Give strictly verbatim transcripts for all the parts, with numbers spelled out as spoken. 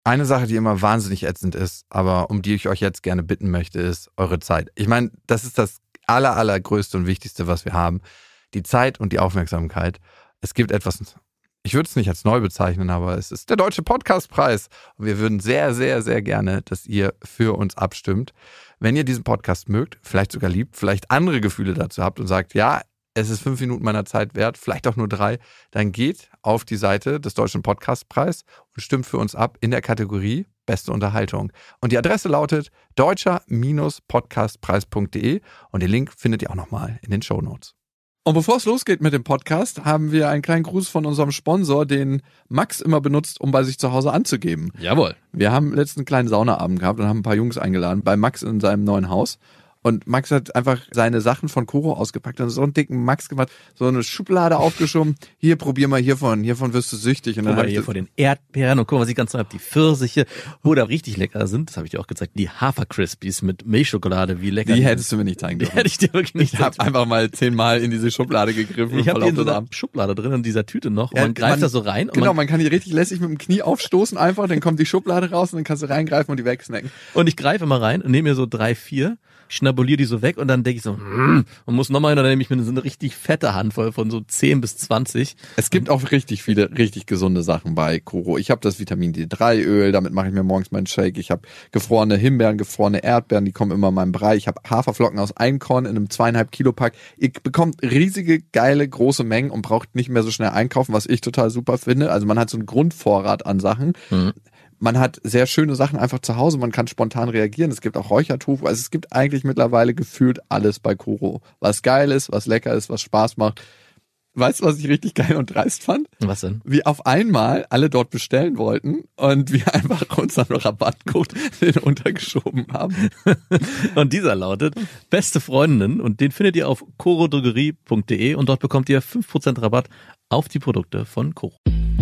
Eine Sache, die immer wahnsinnig ätzend ist, aber um die ich euch jetzt gerne bitten möchte, ist eure Zeit. Ich meine, das ist das aller, allergrößte und wichtigste, was wir haben. Die Zeit und die Aufmerksamkeit. Es gibt etwas, ich würde es nicht als neu bezeichnen, aber es ist der Deutsche Podcastpreis. Und wir würden sehr, sehr, sehr gerne, dass ihr für uns abstimmt. Wenn ihr diesen Podcast mögt, vielleicht sogar liebt, vielleicht andere Gefühle dazu habt und sagt, ja, es ist fünf Minuten meiner Zeit wert, vielleicht auch nur drei, dann geht auf die Seite des Deutschen Podcastpreis und stimmt für uns ab in der Kategorie Beste Unterhaltung. Und die Adresse lautet deutscher Podcastpreis punkt de und den Link findet ihr auch nochmal in den Shownotes. Und bevor es losgeht mit dem Podcast, haben wir einen kleinen Gruß von unserem Sponsor, den Max immer benutzt, um bei sich zu Hause anzugeben. Jawohl. Wir haben letzten einen kleinen Saunaabend gehabt und haben ein paar Jungs eingeladen bei Max in seinem neuen Haus. Und Max hat einfach seine Sachen von Koro ausgepackt und so einen dicken Max gemacht, so eine Schublade aufgeschoben. Hier, probier mal hiervon, hiervon wirst du süchtig. Und dann guck mal hier von den Erdbeeren und guck mal, was ich ganz neu habe, die Pfirsiche, wo da richtig lecker sind, das habe ich dir auch gezeigt, die Hafer-Crispies mit Milchschokolade, wie lecker. Die hättest du mir nicht zeigen dürfen. Die hätte ich dir wirklich nicht. Ich habe einfach mal zehnmal in diese Schublade gegriffen. Ich habe hier in so einer Schublade drin, in dieser Tüte noch, und ja, man greift man, da so rein. Und genau, man, man kann die richtig lässig mit dem Knie aufstoßen einfach, dann kommt die Schublade raus und dann kannst du reingreifen und die wegsnacken. Und ich greife immer rein und nehme mir so drei, vier, schnabuliere die so weg und dann denke ich so, mm, und muss nochmal hin, und dann nehme ich mir so eine richtig fette Handvoll von so zehn bis zwanzig. Es gibt auch richtig viele, richtig gesunde Sachen bei Koro. Ich habe das Vitamin D drei Öl, damit mache ich mir morgens meinen Shake. Ich habe gefrorene Himbeeren, gefrorene Erdbeeren, die kommen immer in meinem Brei. Ich habe Haferflocken aus Einkorn in einem zweieinhalb Kilo Pack. Ihr bekommt riesige, geile, große Mengen und braucht nicht mehr so schnell einkaufen, was ich total super finde. Also man hat so einen Grundvorrat an Sachen. Mhm. Man hat sehr schöne Sachen einfach zu Hause, man kann spontan reagieren. Es gibt auch Räuchertofu. Also es gibt eigentlich mittlerweile gefühlt alles bei Koro. Was geil ist, was lecker ist, was Spaß macht. Weißt du, was ich richtig geil und dreist fand? Was denn? Wie auf einmal alle dort bestellen wollten und wir einfach unseren Rabattcode den untergeschoben haben. Und dieser lautet Beste Freundinnen, und den findet ihr auf korodrogerie punkt de und dort bekommt ihr fünf Prozent Rabatt auf die Produkte von Koro.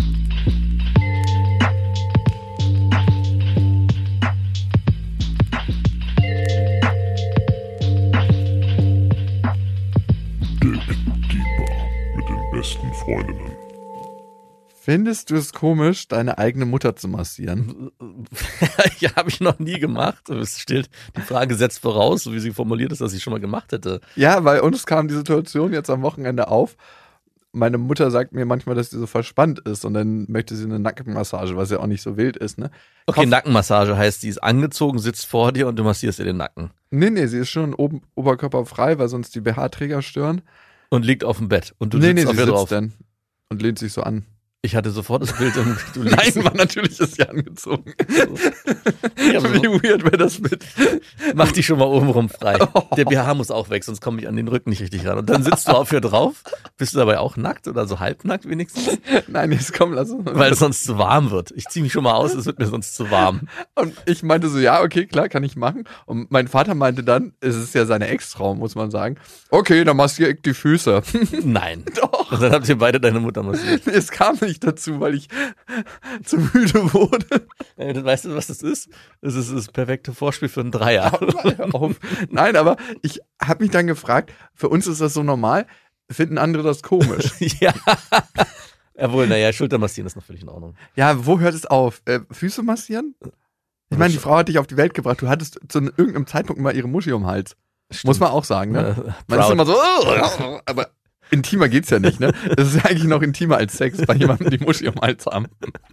Besten Freundinnen. Findest du es komisch, deine eigene Mutter zu massieren? Ja, habe ich noch nie gemacht. Es steht, die Frage setzt voraus, so wie sie formuliert ist, dass ich schon mal gemacht hätte. Ja, weil uns kam die Situation jetzt am Wochenende auf. Meine Mutter sagt mir manchmal, dass sie so verspannt ist und dann möchte sie eine Nackenmassage, was ja auch nicht so wild ist, ne? Okay, Nackenmassage heißt, die ist angezogen, sitzt vor dir und du massierst ihr den Nacken. Nee, nee, sie ist schon oben oberkörperfrei, weil sonst die B H-Träger stören. Und liegt auf dem Bett. Und du nee, sitzt nee, auf sie ihr sitzt drauf. dann und lehnt sich so an. Ich hatte sofort das Bild im du Nein, war natürlich ist sie angezogen. Ja, Wie weird wäre das mit? Mach dich schon mal obenrum frei. Der B H muss auch weg, sonst komme ich an den Rücken nicht richtig ran. Und dann sitzt du auf ihr drauf. Bist du dabei auch nackt oder so halbnackt wenigstens? Nein, jetzt komm, lass uns. Weil es sonst zu warm wird. Ich ziehe mich schon mal aus, es wird mir sonst zu warm. Und ich meinte so, ja, okay, klar, kann ich machen. Und mein Vater meinte dann, es ist ja seine Ex-Frau, muss man sagen. Okay, dann massiere ich die Füße. Nein. Doch. Und dann habt ihr beide deine Mutter massiert. Es kam nicht dazu, weil ich zu müde wurde. Ja, weißt du, was das ist? Das ist das perfekte Vorspiel für einen Dreier. Auf. Nein, aber ich habe mich dann gefragt, für uns ist das so normal, finden andere das komisch? Ja. Jawohl, naja, Schulter massieren ist noch völlig in Ordnung. Ja, wo hört es auf? Äh, Füße massieren? Ich meine, die Frau hat dich auf die Welt gebracht. Du hattest zu irgendeinem Zeitpunkt mal ihre Muschi um den Hals. Stimmt. Muss man auch sagen, ne? Äh, man ist immer so, oh, aber intimer geht's ja nicht, ne? Das ist ja eigentlich noch intimer als Sex, bei jemandem die Muschi um den Hals haben.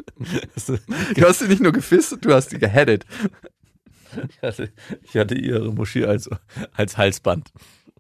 Du hast sie nicht nur gefistet, du hast sie geheadet. Ich hatte, ich hatte ihre Muschi als, als Halsband.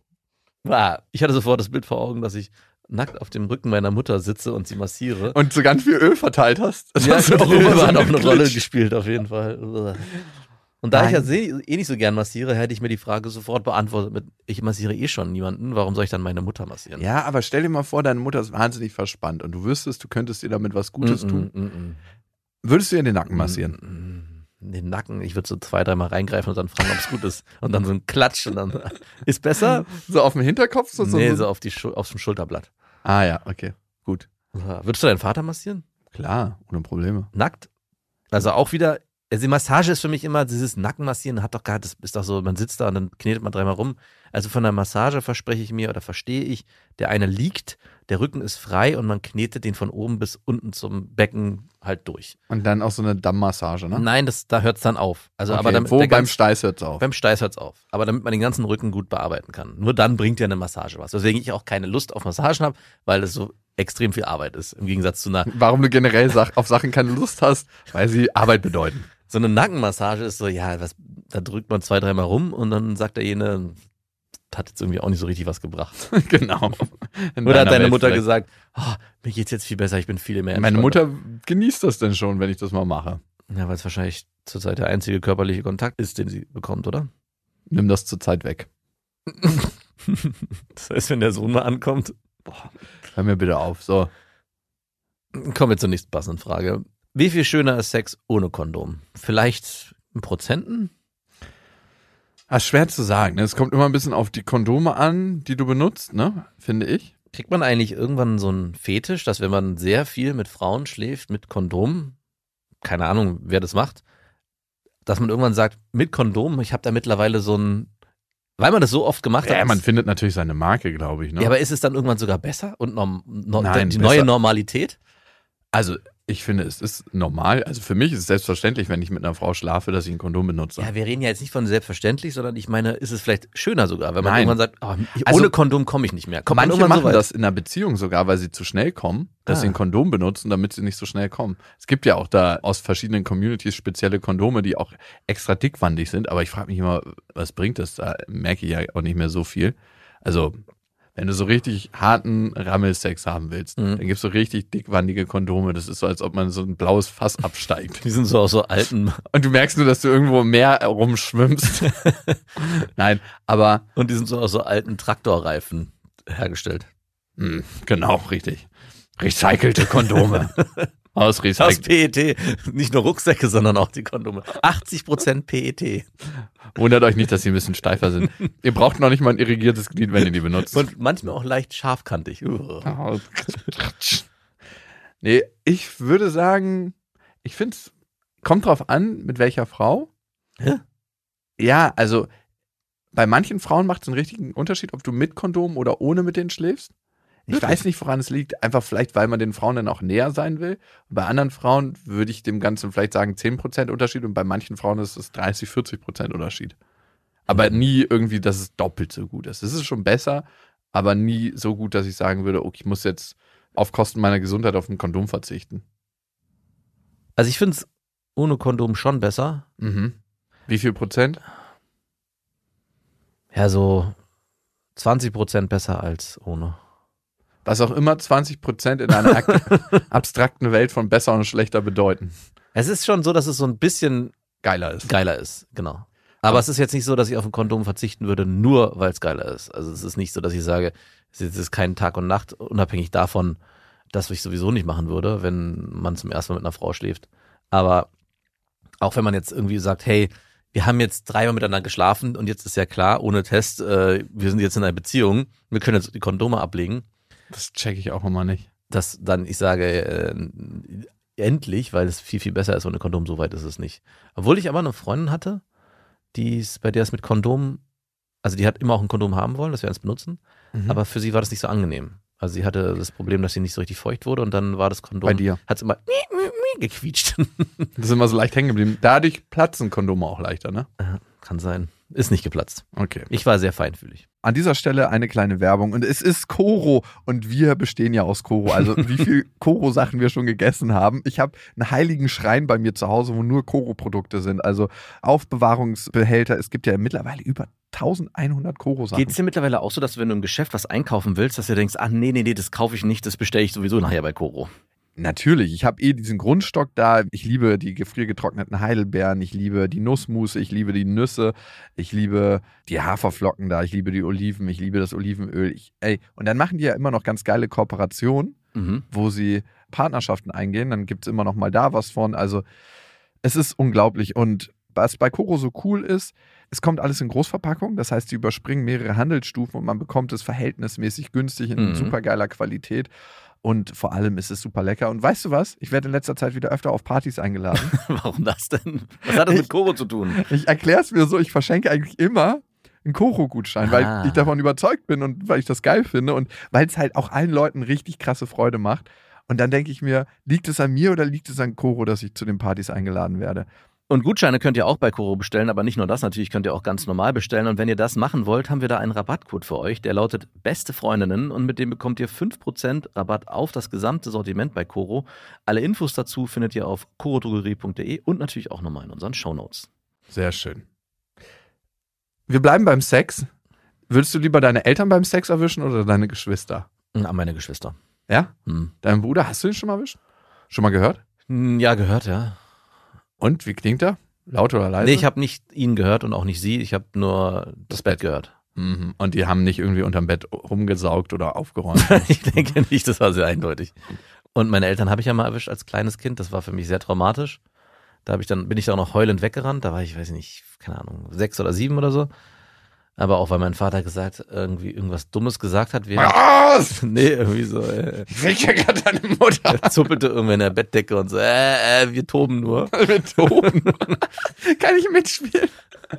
Ich hatte sofort das Bild vor Augen, dass ich nackt auf dem Rücken meiner Mutter sitze und sie massiere. Und so ganz viel Öl verteilt hast. Das ja, auch Öl so hat auch eine Rolle gespielt, auf jeden Fall. Und da Nein. ich ja eh nicht so gern massiere, hätte ich mir die Frage sofort beantwortet mit, ich massiere eh schon niemanden, warum soll ich dann meine Mutter massieren? Ja, aber stell dir mal vor, deine Mutter ist wahnsinnig verspannt und du wüsstest, du könntest ihr damit was Gutes mm -mm, tun. Mm -mm. Würdest du ihr den Nacken massieren? Mm -mm. Den Nacken, ich würde so zwei, dreimal reingreifen und dann fragen, ob es gut ist. Und dann so ein Klatsch und dann ist besser. So auf dem Hinterkopf? So, nee, so, so auf, die Schul- auf dem Schulterblatt. Ah ja, okay, gut. Würdest du deinen Vater massieren? Klar, ohne Probleme. Nackt? Also auch wieder Also die Massage ist für mich immer dieses Nackenmassieren, hat doch gar, das ist doch so, man sitzt da und dann knetet man dreimal rum. Also von der Massage verspreche ich mir oder verstehe ich, der eine liegt, der Rücken ist frei und man knetet den von oben bis unten zum Becken halt durch. Und dann auch so eine Dammmassage, ne? Nein, das, da hört es dann auf. Also, Okay, aber damit, wo der beim ganz, Steiß hört es auf? Beim Steiß hört es auf. Aber damit man den ganzen Rücken gut bearbeiten kann. Nur dann bringt ja eine Massage was. Deswegen ich auch keine Lust auf Massagen habe, weil das so extrem viel Arbeit ist. Im Gegensatz zu einer. Warum du generell auf Sachen keine Lust hast? Weil sie Arbeit bedeuten. So eine Nackenmassage ist so, ja, was, da drückt man zwei, dreimal rum und dann sagt der jene, hat jetzt irgendwie auch nicht so richtig was gebracht. Genau. In Oder hat deine Welt Mutter vielleicht. gesagt, oh, mir geht's jetzt viel besser, ich bin viel mehr Meine entspannter. Mutter genießt das denn schon, wenn ich das mal mache. Ja, weil es wahrscheinlich zurzeit der einzige körperliche Kontakt ist, den sie bekommt, oder? Nimm das zur Zeit weg. Das heißt, wenn der Sohn mal ankommt. Boah, hör mir bitte auf. So. Kommen wir zur nächsten passenden Frage. Wie viel schöner ist Sex ohne Kondom? Vielleicht in Prozenten? Ah, schwer zu sagen. Ne? Es kommt immer ein bisschen auf die Kondome an, die du benutzt, ne? Finde ich. Kriegt man eigentlich irgendwann so einen Fetisch, dass wenn man sehr viel mit Frauen schläft, mit Kondom, keine Ahnung, wer das macht, dass man irgendwann sagt, mit Kondom, ich habe da mittlerweile so ein, weil man das so oft gemacht Ja, hat. man ist, findet natürlich seine Marke, glaube ich. Ne? ja, aber ist es dann irgendwann sogar besser und norm, no, Nein, die besser. neue Normalität? Also, ich finde, es ist normal. Also für mich ist es selbstverständlich, wenn ich mit einer Frau schlafe, dass ich ein Kondom benutze. Ja, wir reden ja jetzt nicht von selbstverständlich, sondern ich meine, ist es vielleicht schöner sogar, wenn man Nein. irgendwann sagt, oh, ich, Also, ohne Kondom komme ich nicht mehr. Kommt man Manche irgendwann machen so weit? das in einer Beziehung sogar, weil sie zu schnell kommen, dass Ah. sie ein Kondom benutzen, damit sie nicht so schnell kommen. Es gibt ja auch da aus verschiedenen Communities spezielle Kondome, die auch extra dickwandig sind, aber ich frage mich immer, was bringt das? Da merke ich ja auch nicht mehr so viel. Also, wenn du so richtig harten Rammelsex haben willst, Mhm. dann gibst du richtig dickwandige Kondome. Das ist so, als ob man so ein blaues Fass absteigt. Die sind so aus so alten, Und du merkst nur, dass du irgendwo im Meer rumschwimmst. Nein, aber und die sind so aus so alten Traktorreifen hergestellt. mh, genau, richtig. Recycelte Kondome. Aus Aus Recycelt. P E T. Nicht nur Rucksäcke, sondern auch die Kondome. achtzig Prozent P E T. Wundert euch nicht, dass sie ein bisschen steifer sind. Ihr braucht noch nicht mal ein irrigiertes Glied, wenn ihr die benutzt. Und manchmal auch leicht scharfkantig. Uh. Nee, ich würde sagen, ich finde es, kommt drauf an, mit welcher Frau. Hä? Ja, also bei manchen Frauen macht es einen richtigen Unterschied, ob du mit Kondom oder ohne mit denen schläfst. Ich Wirklich? weiß nicht, woran es liegt. Einfach vielleicht, weil man den Frauen dann auch näher sein will. Und bei anderen Frauen würde ich dem Ganzen vielleicht sagen zehn Prozent Unterschied und bei manchen Frauen ist es dreißig, vierzig Prozent Unterschied. Aber nie irgendwie, dass es doppelt so gut ist. Es ist schon besser, aber nie so gut, dass ich sagen würde, okay, ich muss jetzt auf Kosten meiner Gesundheit auf ein Kondom verzichten. Also ich finde es ohne Kondom schon besser. Mhm. Wie viel Prozent? Ja, so zwanzig Prozent besser als ohne. Was auch immer zwanzig Prozent in einer ak- abstrakten Welt von besser und schlechter bedeuten. Es ist schon so, dass es so ein bisschen Geiler ist. geiler ist, genau. Aber Ja. es ist jetzt nicht so, dass ich auf ein Kondom verzichten würde, nur weil es geiler ist. Also es ist nicht so, dass ich sage, es ist jetzt kein Tag und Nacht, unabhängig davon, dass ich sowieso nicht machen würde, wenn man zum ersten Mal mit einer Frau schläft. Aber auch wenn man jetzt irgendwie sagt, hey, wir haben jetzt dreimal miteinander geschlafen und jetzt ist ja klar, ohne Test, äh, wir sind jetzt in einer Beziehung, wir können jetzt die Kondome ablegen, Das checke ich auch immer nicht. dass dann ich sage, äh, endlich, weil es viel, viel besser ist ohne Kondom, so weit ist es nicht. Obwohl ich aber eine Freundin hatte, die ist, bei der es mit Kondom, also die hat immer auch ein Kondom haben wollen, dass wir eins benutzen, Mhm. aber für sie war das nicht so angenehm. Also sie hatte das Problem, dass sie nicht so richtig feucht wurde und dann war das Kondom, Bei dir. hat es immer gequietscht. Das ist immer so leicht hängen geblieben. Dadurch platzen Kondome auch leichter, ne? Kann sein. Ist nicht geplatzt. Okay. Ich war sehr feinfühlig. An dieser Stelle eine kleine Werbung. Und es ist Koro. Und wir bestehen ja aus Koro. Also wie viel Koro-Sachen wir schon gegessen haben. Ich habe einen heiligen Schrein bei mir zu Hause, wo nur Koro-Produkte sind. Also Aufbewahrungsbehälter. Es gibt ja mittlerweile über elfhundert Koro-Sachen. Geht es dir mittlerweile auch so, dass du, wenn du im Geschäft was einkaufen willst, dass du denkst, ah nee, nee, nee, das kaufe ich nicht, das bestelle ich sowieso nachher bei Koro? Natürlich, ich habe eh diesen Grundstock da. Ich liebe die gefriergetrockneten Heidelbeeren, ich liebe die Nussmusse, ich liebe die Nüsse, ich liebe die Haferflocken da, ich liebe die Oliven, ich liebe das Olivenöl. Ich, ey, und dann machen die ja immer noch ganz geile Kooperationen, Mhm. wo sie Partnerschaften eingehen. Dann gibt es immer noch mal da was von. Also es ist unglaublich. Und was bei Koro so cool ist, es kommt alles in Großverpackung. Das heißt, sie überspringen mehrere Handelsstufen und man bekommt es verhältnismäßig günstig in Mhm. supergeiler Qualität. Und vor allem ist es super lecker. Und weißt du was? Ich werde in letzter Zeit wieder öfter auf Partys eingeladen. Warum das denn? Was hat das Ich- mit Koro zu tun? Ich erkläre es mir so, ich verschenke eigentlich immer einen Koro-Gutschein, Ah. weil ich davon überzeugt bin und weil ich das geil finde und weil es halt auch allen Leuten richtig krasse Freude macht. Und dann denke ich mir, liegt es an mir oder liegt es an Koro, dass ich zu den Partys eingeladen werde? Und Gutscheine könnt ihr auch bei Koro bestellen, aber nicht nur das, natürlich könnt ihr auch ganz normal bestellen. Und wenn ihr das machen wollt, haben wir da einen Rabattcode für euch, der lautet Beste Freundinnen und mit dem bekommt ihr fünf Prozent Rabatt auf das gesamte Sortiment bei Koro. Alle Infos dazu findet ihr auf korodrogerie punkt de und natürlich auch nochmal in unseren Shownotes. Sehr schön. Wir bleiben beim Sex. Würdest du lieber deine Eltern beim Sex erwischen oder deine Geschwister? An meine Geschwister. Ja? Hm. Deinen Bruder, hast du ihn schon mal erwischt? Schon mal gehört? Hm, Ja, gehört, ja. Und, wie klingt er? Laut oder leise? Nee, ich habe nicht ihn gehört und auch nicht sie, ich habe nur das Bett gehört. Mhm. Und die haben nicht irgendwie unterm Bett rumgesaugt oder aufgeräumt. Ich denke nicht, das war sehr eindeutig. Und meine Eltern habe ich ja mal erwischt als kleines Kind, das war für mich sehr traumatisch. Da hab ich dann, bin ich da auch noch heulend weggerannt, da war ich, weiß ich nicht, keine Ahnung, sechs oder sieben oder so. Aber auch weil mein Vater gesagt, irgendwie irgendwas Dummes gesagt hat, während, Was? nee, irgendwie so, äh, Ich will ja gerade deine Mutter. er zuppelte irgendwie in der Bettdecke und so, äh, äh, wir toben nur. Mit Ton. Kann ich mitspielen?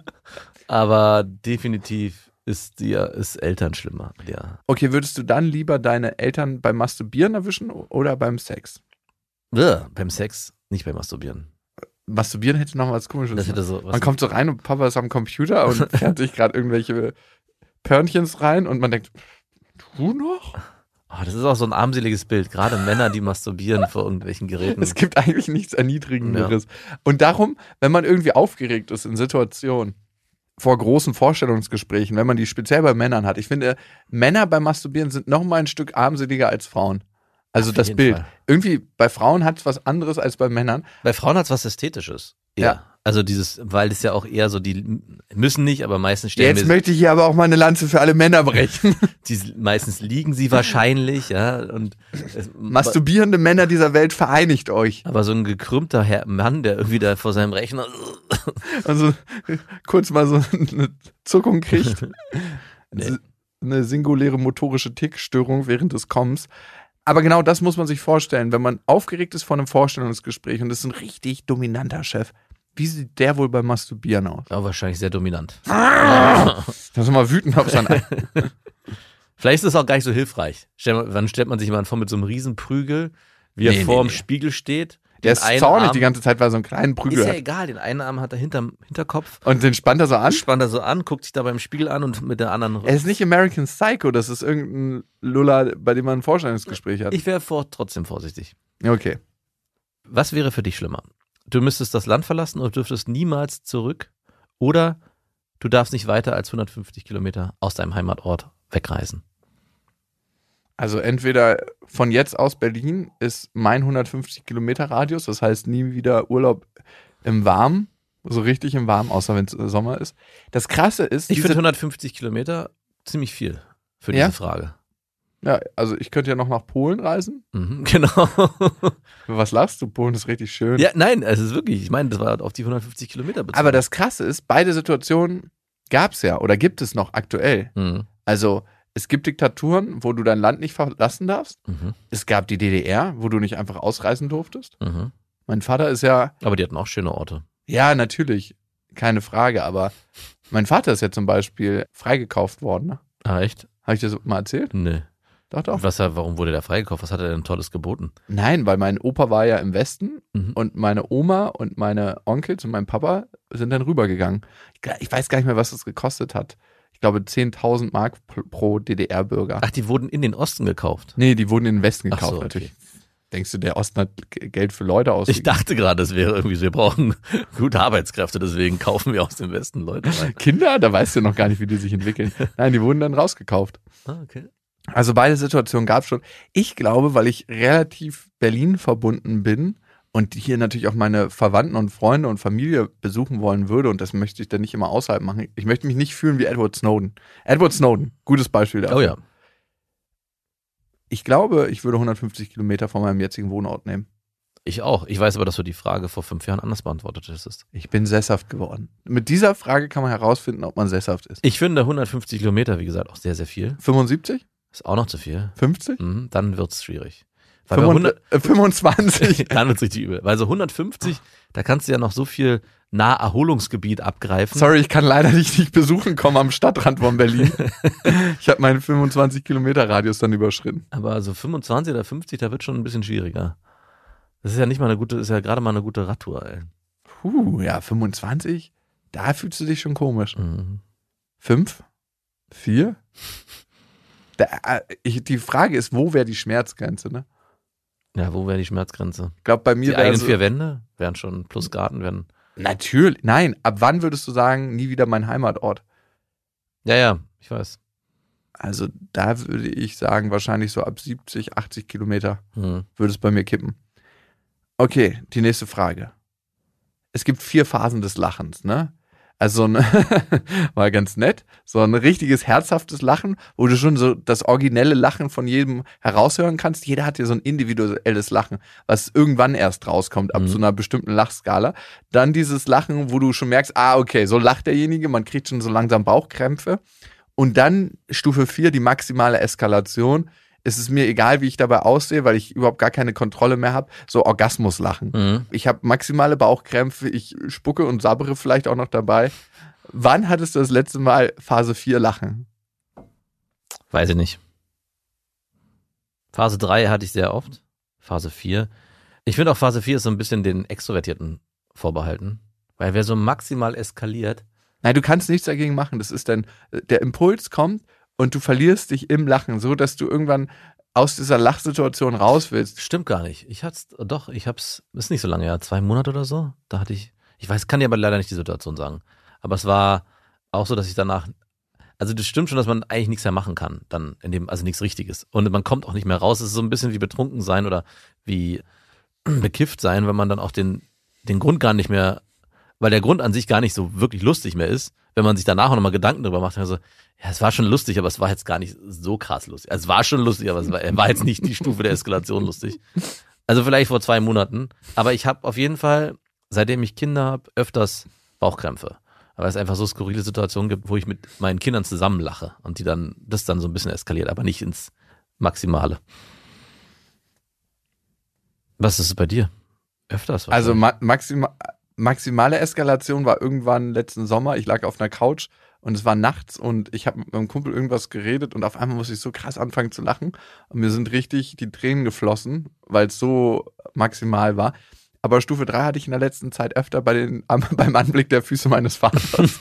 Aber definitiv ist die, ist Eltern schlimmer, ja. Okay, würdest du dann lieber deine Eltern beim Masturbieren erwischen oder beim Sex? Bäh, beim Sex, nicht beim Masturbieren. Masturbieren hätte noch was Komisches. Das hätte so was. Man kommt so rein und Papa ist am Computer und fährt sich gerade irgendwelche Pörnchens rein und man denkt, du noch? Oh, das ist auch so ein armseliges Bild. Gerade Männer, die masturbieren vor irgendwelchen Geräten. Es gibt eigentlich nichts Erniedrigenderes. Und darum, wenn man irgendwie aufgeregt ist in Situationen, vor großen Vorstellungsgesprächen, wenn man die speziell bei Männern hat, ich finde, Männer beim Masturbieren sind noch mal ein Stück armseliger als Frauen. Also Auf das jeden Bild. Fall. Irgendwie, bei Frauen hat es was anderes als bei Männern. Bei Frauen hat es was Ästhetisches. Ja. Also dieses, weil es ja auch eher so, die müssen nicht, aber meistens stellen Jetzt wir, möchte ich hier aber auch mal eine Lanze für alle Männer brechen. die, meistens liegen sie wahrscheinlich, ja, und es, Masturbierende Männer dieser Welt, vereinigt euch. aber so ein gekrümmter Herr, Mann, der irgendwie da vor seinem Rechner, Also kurz mal so eine Zuckung kriegt. Nee. Eine singuläre motorische Tickstörung während des Kommens. Aber genau das muss man sich vorstellen, wenn man aufgeregt ist vor einem Vorstellungsgespräch und das ist ein richtig dominanter Chef. Wie sieht der wohl beim Masturbieren aus? ja, wahrscheinlich sehr dominant. Das ist mal wütend auf sein Ei. Vielleicht ist es auch gar nicht so hilfreich. Stell, mal- wann stellt man sich jemanden vor mit so einem Riesenprügel, wie er Nee, vor nee, dem nee. Spiegel steht? Der Den ist einen zornig Arm- die ganze Zeit, weil er so einen kleinen Prügel Ist ja hat. egal, den einen Arm hat er hinterm Hinterkopf, Und den spannt er so an. spannt er so an, guckt sich da beim Spiegel an und mit der anderen. Er ist nicht American Psycho, das ist irgendein Lulla, bei dem man ein Vorstellungsgespräch hat. Ich wäre vor, trotzdem vorsichtig. Okay. Was wäre für dich schlimmer? Du müsstest das Land verlassen und dürftest niemals zurück oder du darfst nicht weiter als hundertfünfzig Kilometer aus deinem Heimatort wegreisen. Also entweder von jetzt aus Berlin ist mein hundertfünfzig Kilometer Radius, das heißt nie wieder Urlaub im Warmen, so richtig im Warmen, außer wenn es Sommer ist. Das Krasse ist, Ich diese, finde hundertfünfzig Kilometer ziemlich viel für Ja? diese Frage. ja, also ich könnte ja noch nach Polen reisen. Mhm, genau. Was lachst du? Polen ist richtig schön. Ja, nein, es ist wirklich, ich meine, das war auf die hundertfünfzig Kilometer bezogen. Aber das Krasse ist, beide Situationen gab es ja oder gibt es noch aktuell. Mhm. Also es gibt Diktaturen, wo du dein Land nicht verlassen darfst. Mhm. Es gab die D D R, wo du nicht einfach ausreisen durftest. Mhm. Mein Vater ist ja, Aber die hatten auch schöne Orte. ja, natürlich, keine Frage, aber mein Vater ist ja zum Beispiel freigekauft worden. Ne? Ah, echt? Habe ich das mal erzählt? Nee. Doch, doch. Was, warum wurde der freigekauft? Was hat er denn Tolles geboten? Nein, weil mein Opa war ja im Westen Mhm. und meine Oma und meine Onkels und mein Papa sind dann rübergegangen. Ich, gl- ich weiß gar nicht mehr, was das gekostet hat. Ich glaube zehntausend Mark p- pro D D R-Bürger. Ach, die wurden in den Osten gekauft. Nee, die wurden in den Westen Ach gekauft, so, okay. natürlich. Denkst du, der Osten hat G- Geld für Leute Ich ausgegeben? dachte gerade, es wäre irgendwie, so, wir brauchen gute Arbeitskräfte, deswegen kaufen wir aus dem Westen Leute rein. Kinder? Da weißt du noch gar nicht, wie die sich entwickeln. Nein, die wurden dann rausgekauft. Ah, okay. Also beide Situationen gab es schon. Ich glaube, weil ich relativ Berlin verbunden bin und hier natürlich auch meine Verwandten und Freunde und Familie besuchen wollen würde und das möchte ich dann nicht immer außerhalb machen. Ich möchte mich nicht fühlen wie Edward Snowden. Edward Snowden, gutes Beispiel dafür. Oh ja. Ich glaube, ich würde hundertfünfzig Kilometer von meinem jetzigen Wohnort nehmen. Ich auch. Ich weiß aber, dass du die Frage vor fünf Jahren anders beantwortet hättest. Ich bin sesshaft geworden. Mit dieser Frage kann man herausfinden, ob man sesshaft ist. Ich finde hundertfünfzig Kilometer, wie gesagt, auch sehr, sehr viel. fünfundsiebzig? Ist auch noch zu viel. fünfzig? Mhm, dann wird's schwierig. Weil bei hundert, äh, fünfundzwanzig. dann wird's richtig übel. Weil so hundertfünfzig, da kannst du ja noch so viel Naherholungsgebiet abgreifen. Sorry, ich kann leider dich nicht besuchen kommen am Stadtrand von Berlin. Ich habe meinen fünfundzwanzig Kilometer Radius dann überschritten. Aber so fünfundzwanzig oder fünfzig, da wird schon ein bisschen schwieriger. Das ist ja nicht mal eine gute, ist ja gerade mal eine gute Radtour, ey. Puh, ja, fünfundzwanzig? Da fühlst du dich schon komisch. Mhm. Fünf? Vier? Da, ich, die Frage ist, wo wäre die Schmerzgrenze, ne? Ja, wo wäre die Schmerzgrenze? Ich glaube, bei mir Die wäre eigenen so, vier Wände wären schon, plus Garten wären. Natürlich, nein, ab wann würdest du sagen, nie wieder mein Heimatort? Ja, ja, ich weiß. Also da würde ich sagen, wahrscheinlich so ab siebzig, achtzig Kilometer Mhm. würde es bei mir kippen. Okay, die nächste Frage. Es gibt vier Phasen des Lachens, ne? Also ein, war ganz nett, so ein richtiges herzhaftes Lachen, wo du schon so das originelle Lachen von jedem heraushören kannst. Jeder hat ja so ein individuelles Lachen, was irgendwann erst rauskommt, ab Mhm. so einer bestimmten Lachskala. Dann dieses Lachen, wo du schon merkst, ah, okay, so lacht derjenige, man kriegt schon so langsam Bauchkrämpfe. Und dann Stufe vier, die maximale Eskalation. Es ist mir egal, wie ich dabei aussehe, weil ich überhaupt gar keine Kontrolle mehr habe. So Orgasmuslachen. Mhm. Ich habe maximale Bauchkrämpfe, ich spucke und sabbere vielleicht auch noch dabei. Wann hattest du das letzte Mal Phase vier Lachen? Weiß ich nicht. Phase drei hatte ich sehr oft. Phase vier. Ich finde auch Phase vier ist so ein bisschen den Extrovertierten vorbehalten. Weil wer so maximal eskaliert, Nein, du kannst nichts dagegen machen. Das ist dann, der Impuls kommt und du verlierst dich im Lachen, so dass du irgendwann aus dieser Lachsituation raus willst. stimmt gar nicht. Ich hatte doch, ich hab's, ist nicht so lange, ja, zwei Monate oder so. Da hatte ich, ich weiß, kann dir aber leider nicht die Situation sagen. Aber es war auch so, dass ich danach, also das stimmt schon, dass man eigentlich nichts mehr machen kann, dann in dem, also nichts Richtiges. Und man kommt auch nicht mehr raus. Es ist so ein bisschen wie betrunken sein oder wie bekifft sein, wenn man dann auch den, den Grund gar nicht mehr, weil der Grund an sich gar nicht so wirklich lustig mehr ist, wenn man sich danach auch nochmal Gedanken darüber macht, also, ja, es war schon lustig, aber es war jetzt gar nicht so krass lustig. Also, es war schon lustig, aber es war, war jetzt nicht die Stufe der Eskalation lustig. Also vielleicht vor zwei Monaten. Aber ich habe auf jeden Fall, seitdem ich Kinder habe, öfters Bauchkrämpfe. Weil es einfach so skurrile Situationen gibt, wo ich mit meinen Kindern zusammen lache und die dann, das dann so ein bisschen eskaliert, aber nicht ins Maximale. Was ist es bei dir? Öfters? Also wahrscheinlich. ma maxima maximale Eskalation war irgendwann letzten Sommer. Ich lag auf einer Couch und es war nachts und ich habe mit meinem Kumpel irgendwas geredet und auf einmal musste ich so krass anfangen zu lachen und mir sind richtig die Tränen geflossen, weil es so maximal war. Aber Stufe drei hatte ich in der letzten Zeit öfter bei den, beim Anblick der Füße meines Vaters.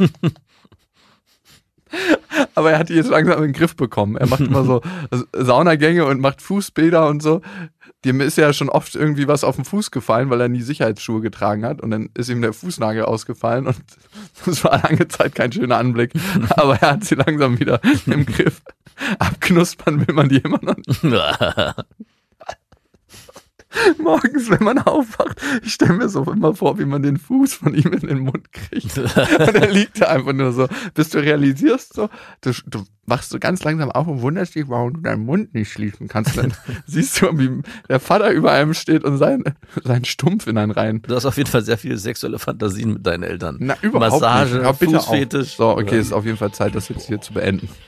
Aber er hat die jetzt langsam in den Griff bekommen. Er macht immer so Saunagänge und macht Fußbilder und so. Dem ist ja schon oft irgendwie was auf den Fuß gefallen, weil er nie Sicherheitsschuhe getragen hat. Und dann ist ihm der Fußnagel ausgefallen und das war lange Zeit kein schöner Anblick. Aber er hat sie langsam wieder im Griff. Abknuspern will man die immer noch nicht. Morgens, wenn man aufwacht, ich stelle mir so immer vor, wie man den Fuß von ihm in den Mund kriegt. Und er liegt da einfach nur so, bis du realisierst, so, du, du wachst so ganz langsam auf und wunderst dich, warum du deinen Mund nicht schließen kannst. Dann siehst du, wie der Vater über einem steht und sein, sein Stumpf in einen rein. Du hast auf jeden Fall sehr viele sexuelle Fantasien mit deinen Eltern. Na, überhaupt Massage, nicht. Ja, bitte Fußfetisch. auch. So, okay, ist auf jeden Fall Zeit, das jetzt hier zu beenden.